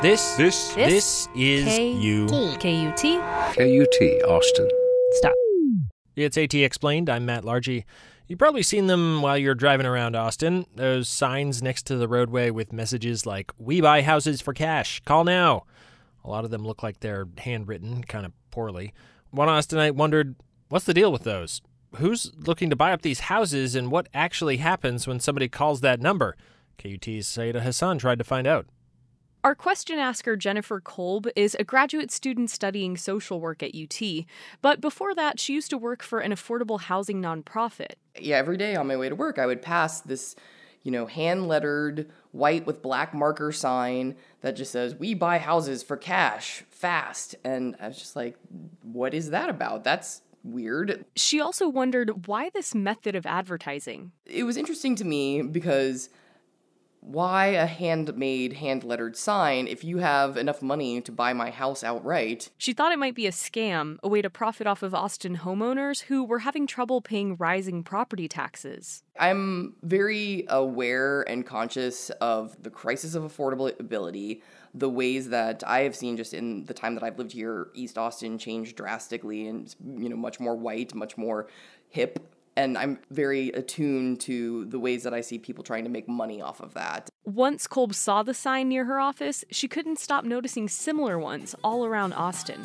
This is you. KUT. KUT, Austin. Stop. It's AT Explained. I'm Matt Largy. You've probably seen them while you're driving around Austin. Those signs next to the roadway with messages like, "We buy houses for cash. Call now." A lot of them look like they're handwritten, kind of poorly. One Austinite wondered, what's the deal with those? Who's looking to buy up these houses, and what actually happens when somebody calls that number? KUT's Saida Hassan tried to find out. Our question asker, Jennifer Kolb, is a graduate student studying social work at UT. But before that, she used to work for an affordable housing nonprofit. Yeah, every day on my way to work, I would pass this, hand-lettered white with black marker sign that just says, "We buy houses for cash, fast." And I was just like, what is that about? That's weird. She also wondered why this method of advertising. It was interesting to me because why a handmade, hand-lettered sign if you have enough money to buy my house outright? She thought it might be a scam, a way to profit off of Austin homeowners who were having trouble paying rising property taxes. I'm very aware and conscious of the crisis of affordability, the ways that I have seen just in the time that I've lived here, East Austin change drastically and, much more white, much more hip. And I'm very attuned to the ways that I see people trying to make money off of that. Once Kolb saw the sign near her office, she couldn't stop noticing similar ones all around Austin.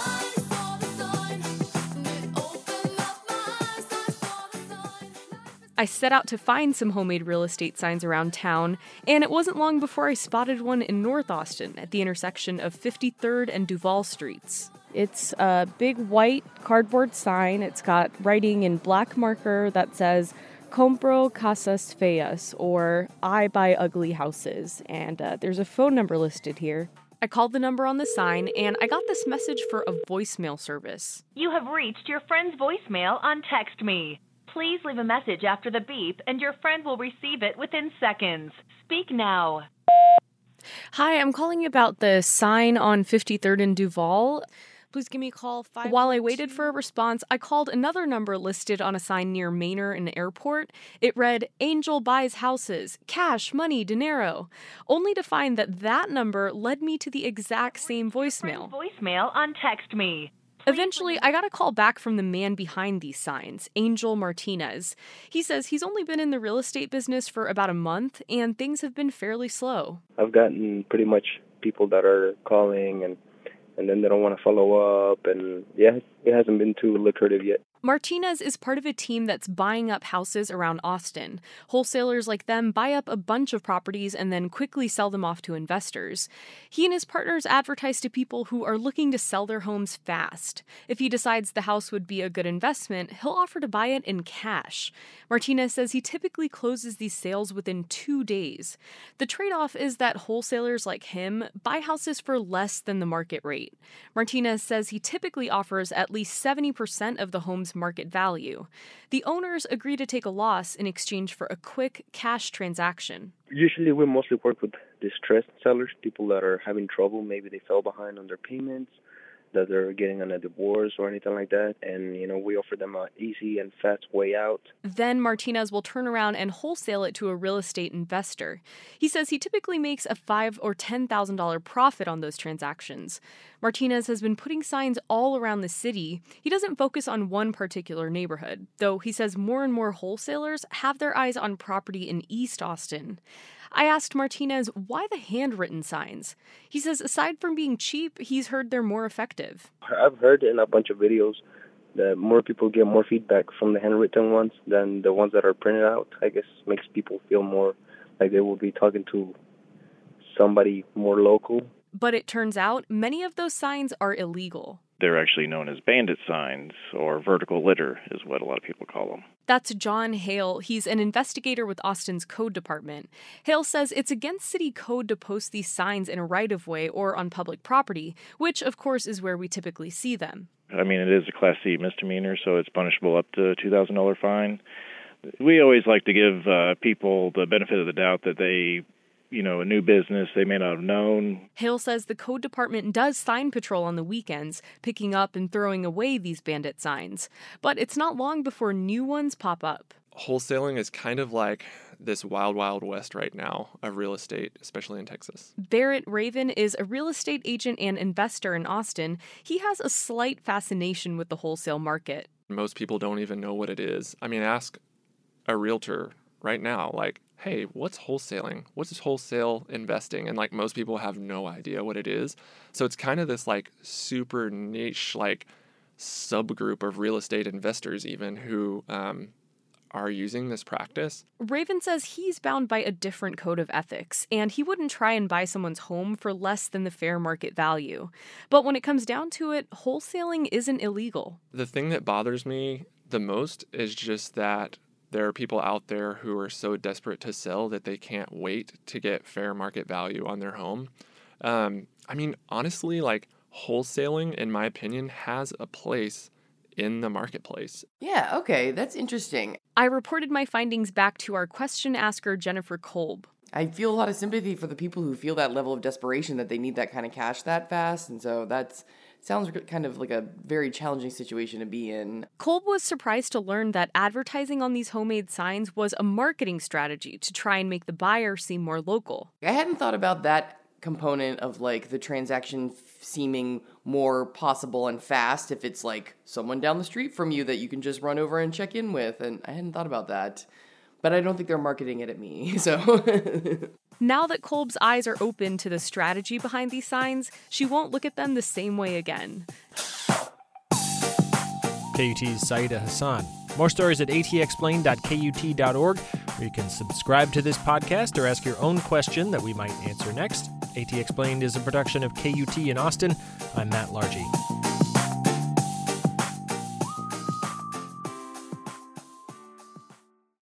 I set out to find some homemade real estate signs around town, and it wasn't long before I spotted one in North Austin at the intersection of 53rd and Duval Streets. It's a big white cardboard sign. It's got writing in black marker that says, "Compro casas feas," or "I buy ugly houses." And there's a phone number listed here. I called the number on the sign, and I got this message for a voicemail service. You have reached your friend's voicemail on Text Me. Please leave a message after the beep, and your friend will receive it within seconds. Speak now. Hi, I'm calling about the sign on 53rd and Duval. Please give me a call. While I waited for a response, I called another number listed on a sign near Manor and Airport. It read, "Angel buys houses, cash, money, dinero," only to find that number led me to the exact same voicemail. Voicemail on Text Me. Eventually, I got a call back from the man behind these signs, Angel Martinez. He says he's only been in the real estate business for about a month, and things have been fairly slow. I've gotten pretty much people that are calling and then they don't want to follow up, and it hasn't been too lucrative yet. Martinez is part of a team that's buying up houses around Austin. Wholesalers like them buy up a bunch of properties and then quickly sell them off to investors. He and his partners advertise to people who are looking to sell their homes fast. If he decides the house would be a good investment, he'll offer to buy it in cash. Martinez says he typically closes these sales within 2 days. The trade-off is that wholesalers like him buy houses for less than the market rate. Martinez says he typically offers at least 70% of the home's market value. The owners agree to take a loss in exchange for a quick cash transaction. Usually we mostly work with distressed sellers, people that are having trouble. Maybe they fell behind on their payments, that they're getting on a divorce or anything like that. And, we offer them an easy and fast way out. Then Martinez will turn around and wholesale it to a real estate investor. He says he typically makes a $5,000 or $10,000 profit on those transactions. Martinez has been putting signs all around the city. He doesn't focus on one particular neighborhood, though he says more and more wholesalers have their eyes on property in East Austin. I asked Martinez why the handwritten signs. He says aside from being cheap, he's heard they're more effective. I've heard in a bunch of videos that more people get more feedback from the handwritten ones than the ones that are printed out. I guess makes people feel more like they will be talking to somebody more local. But it turns out many of those signs are illegal. They're actually known as bandit signs, or vertical litter is what a lot of people call them. That's John Hale. He's an investigator with Austin's code department. Hale says it's against city code to post these signs in a right-of-way or on public property, which, of course, is where we typically see them. I mean, it is a Class C misdemeanor, so it's punishable up to a $2,000 fine. We always like to give people the benefit of the doubt that they a new business they may not have known. Hale says the code department does sign patrol on the weekends, picking up and throwing away these bandit signs. But it's not long before new ones pop up. wholesaling is kind of like this wild, wild west right now of real estate, especially in Texas. Barrett Raven is a real estate agent and investor in Austin. He has a slight fascination with the wholesale market. Most people don't even know what it is. I mean, ask a realtor right now, like, hey, what's wholesaling? What's wholesale investing? And like most people have no idea what it is. So it's kind of this like super niche, like subgroup of real estate investors even who are using this practice. Raven says he's bound by a different code of ethics, and he wouldn't try and buy someone's home for less than the fair market value. But when it comes down to it, wholesaling isn't illegal. The thing that bothers me the most is just that there are people out there who are so desperate to sell that they can't wait to get fair market value on their home. I mean, honestly, like wholesaling, in my opinion, has a place in the marketplace. Yeah, okay, that's interesting. I reported my findings back to our question asker, Jennifer Kolb. I feel a lot of sympathy for the people who feel that level of desperation that they need that kind of cash that fast, and so that sounds kind of like a very challenging situation to be in. Kolb was surprised to learn that advertising on these homemade signs was a marketing strategy to try and make the buyer seem more local. I hadn't thought about that component of like the transaction seeming more possible and fast if it's like someone down the street from you that you can just run over and check in with, and I hadn't thought about that. But I don't think they're marketing it at me, so... Now that Kolb's eyes are open to the strategy behind these signs, she won't look at them the same way again. KUT's Saida Hassan. More stories at atexplained.kut.org, where you can subscribe to this podcast or ask your own question that we might answer next. AT Explained is a production of KUT in Austin. I'm Matt Largy.